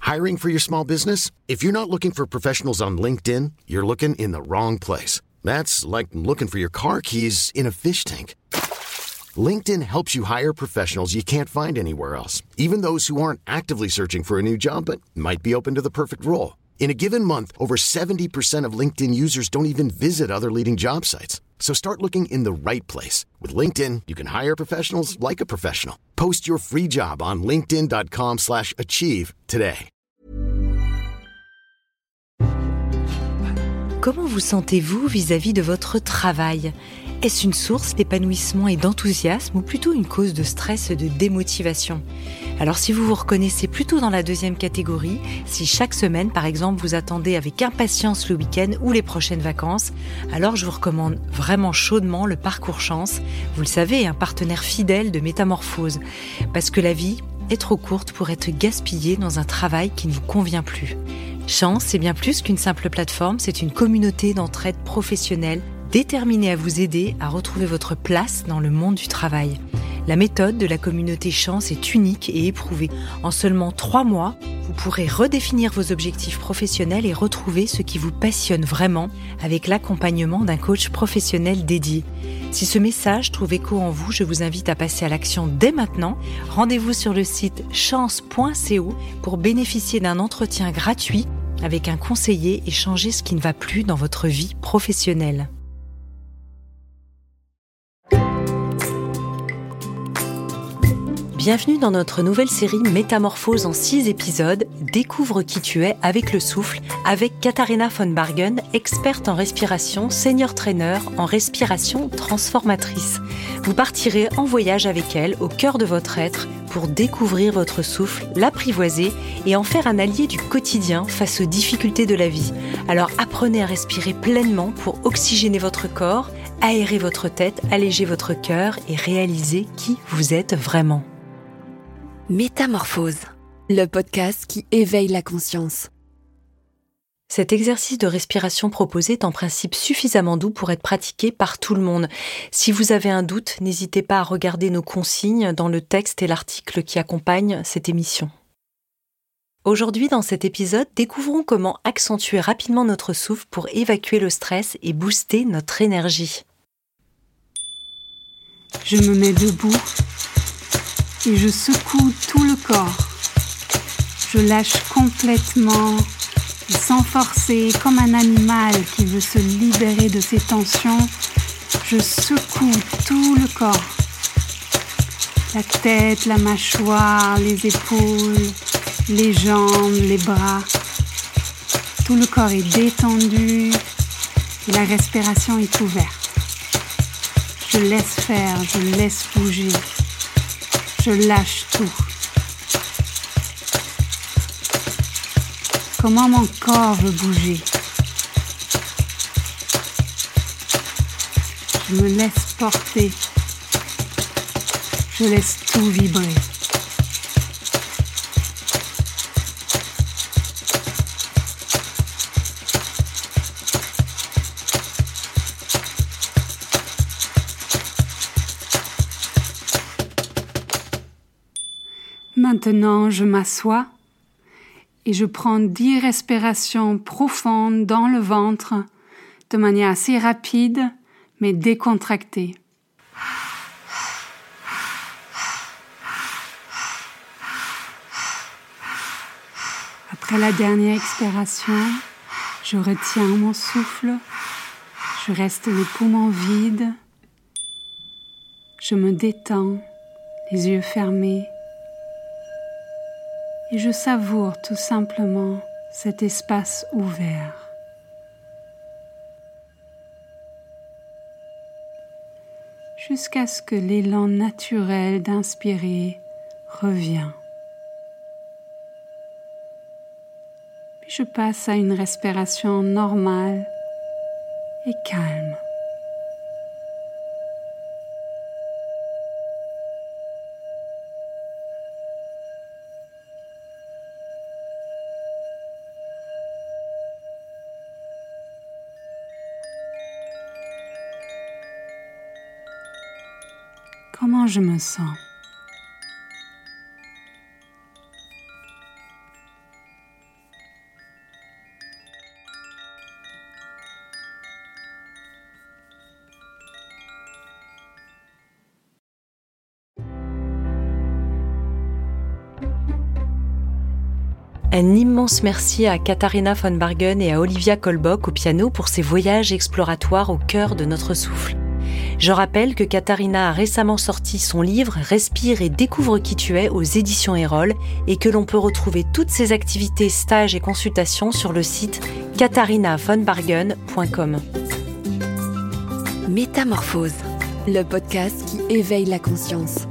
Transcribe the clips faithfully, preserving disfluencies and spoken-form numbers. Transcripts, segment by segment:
Hiring for your small business? If you're not looking for professionals on LinkedIn, you're looking in the wrong place. That's like looking for your car keys in a fish tank. LinkedIn helps you hire professionals you can't find anywhere else, even those who aren't actively searching for a new job but might be open to the perfect role. In a given month, over seventy percent of LinkedIn users don't even visit other leading job sites. So start looking in the right place. With LinkedIn, you can hire professionals like a professional. Post your free job on linkedin.com slash achieve today. Comment vous sentez-vous vis-à-vis de votre travail ? Est-ce une source d'épanouissement et d'enthousiasme ou plutôt une cause de stress et de démotivation ? Alors si vous vous reconnaissez plutôt dans la deuxième catégorie, si chaque semaine par exemple vous attendez avec impatience le week-end ou les prochaines vacances, alors je vous recommande vraiment chaudement le Parcours Chance. Vous le savez, un partenaire fidèle de Métamorphose. Parce que la vie est trop courte pour être gaspillée dans un travail qui ne vous convient plus. Chance, c'est bien plus qu'une simple plateforme, c'est une communauté d'entraide professionnelle déterminée à vous aider à retrouver votre place dans le monde du travail. La méthode de la communauté Chance est unique et éprouvée. En seulement trois mois, vous pourrez redéfinir vos objectifs professionnels et retrouver ce qui vous passionne vraiment avec l'accompagnement d'un coach professionnel dédié. Si ce message trouve écho en vous, je vous invite à passer à l'action dès maintenant. Rendez-vous sur le site chance point co pour bénéficier d'un entretien gratuit avec un conseiller et changer ce qui ne va plus dans votre vie professionnelle. Bienvenue dans notre nouvelle série Métamorphose en six épisodes. Découvre qui tu es avec le souffle, avec Katharina von Bargen, experte en respiration, senior trainer en respiration transformatrice. Vous partirez en voyage avec elle au cœur de votre être pour découvrir votre souffle, l'apprivoiser et en faire un allié du quotidien face aux difficultés de la vie. Alors apprenez à respirer pleinement pour oxygéner votre corps, aérer votre tête, alléger votre cœur et réaliser qui vous êtes vraiment. Métamorphose, le podcast qui éveille la conscience. Cet exercice de respiration proposé est en principe suffisamment doux pour être pratiqué par tout le monde. Si vous avez un doute, n'hésitez pas à regarder nos consignes dans le texte et l'article qui accompagnent cette émission. Aujourd'hui, dans cet épisode, découvrons comment accentuer rapidement notre souffle pour évacuer le stress et booster notre énergie. Je me mets debout et je secoue tout le corps. Je lâche complètement et sans forcer, comme un animal qui veut se libérer de ses tensions. Je secoue tout le corps. La tête, la mâchoire, les épaules, les jambes, les bras. Tout le corps est détendu et la respiration est ouverte. Je laisse faire, je laisse bouger. Je lâche tout. Comment mon corps veut bouger. Je me laisse porter. Je laisse tout vibrer. Maintenant, je m'assois et je prends dix respirations profondes dans le ventre de manière assez rapide mais décontractée. Après la dernière expiration, je retiens mon souffle, je reste les poumons vides, je me détends, les yeux fermés. Et je savoure tout simplement cet espace ouvert. Jusqu'à ce que l'élan naturel d'inspirer revienne. Puis je passe à une respiration normale et calme. Comment je me sens? Un immense merci à Katharina von Bargen et à Olivia Kolbock au piano pour ces voyages exploratoires au cœur de notre souffle. Je rappelle que Katharina a récemment sorti son livre « Respire et découvre qui tu es » aux éditions Erol et que l'on peut retrouver toutes ses activités, stages et consultations sur le site katharina von bargen point com. Métamorphose, le podcast qui éveille la conscience.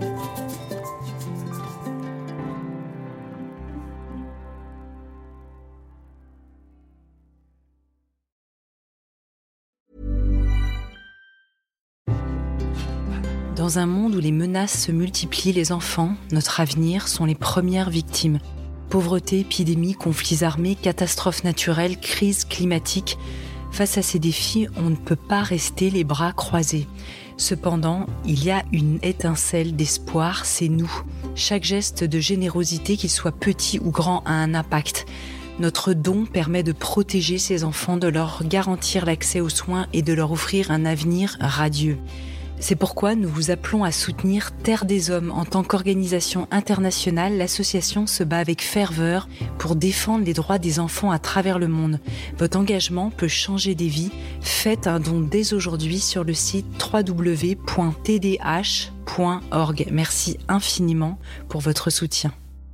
Dans un monde où les menaces se multiplient, les enfants, notre avenir, sont les premières victimes. Pauvreté, épidémie, conflits armés, catastrophes naturelles, crises climatiques. Face à ces défis, on ne peut pas rester les bras croisés. Cependant, il y a une étincelle d'espoir, c'est nous. Chaque geste de générosité, qu'il soit petit ou grand, a un impact. Notre don permet de protéger ces enfants, de leur garantir l'accès aux soins et de leur offrir un avenir radieux. C'est pourquoi nous vous appelons à soutenir Terre des Hommes. En tant qu'organisation internationale, l'association se bat avec ferveur pour défendre les droits des enfants à travers le monde. Votre engagement peut changer des vies. Faites un don dès aujourd'hui sur le site w w w point t d h point org. Merci infiniment pour votre soutien.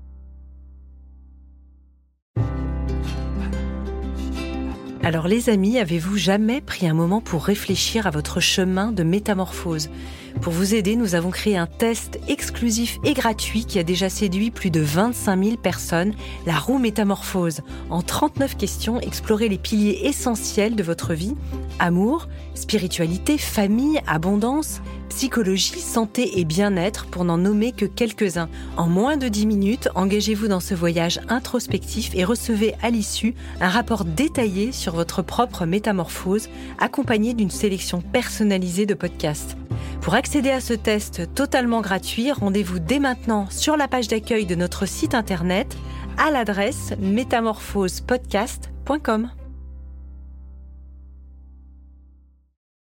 Alors les amis, avez-vous jamais pris un moment pour réfléchir à votre chemin de métamorphose ? Pour vous aider, nous avons créé un test exclusif et gratuit qui a déjà séduit plus de vingt-cinq mille personnes, la roue métamorphose. En trente-neuf questions, explorez les piliers essentiels de votre vie, amour, spiritualité, famille, abondance, psychologie, santé et bien-être, pour n'en nommer que quelques-uns. En moins de dix minutes, engagez-vous dans ce voyage introspectif et recevez à l'issue un rapport détaillé sur votre propre métamorphose, accompagné d'une sélection personnalisée de podcasts. Pour accéder à ce test totalement gratuit, rendez-vous dès maintenant sur la page d'accueil de notre site internet à l'adresse métamorphose podcast point com.